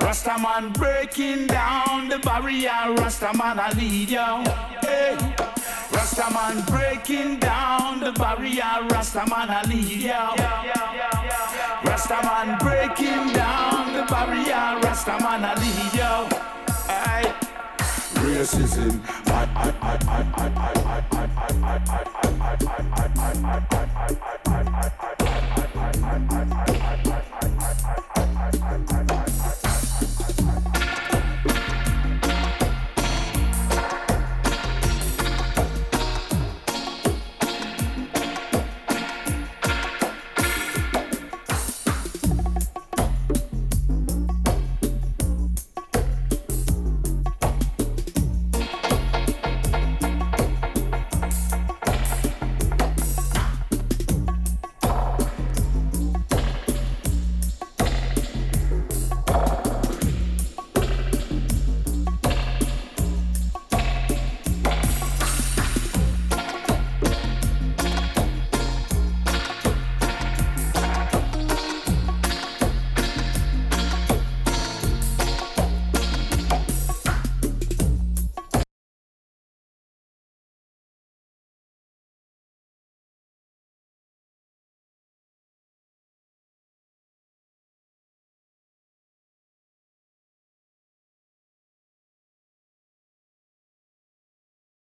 Rastaman breaking down the barrier, Rastaman I lead you. Hey. Rastaman breaking down the barrier, Rastaman I lead you. Rastaman breaking down the barrier, Rastaman I lead you. Hey. Racism.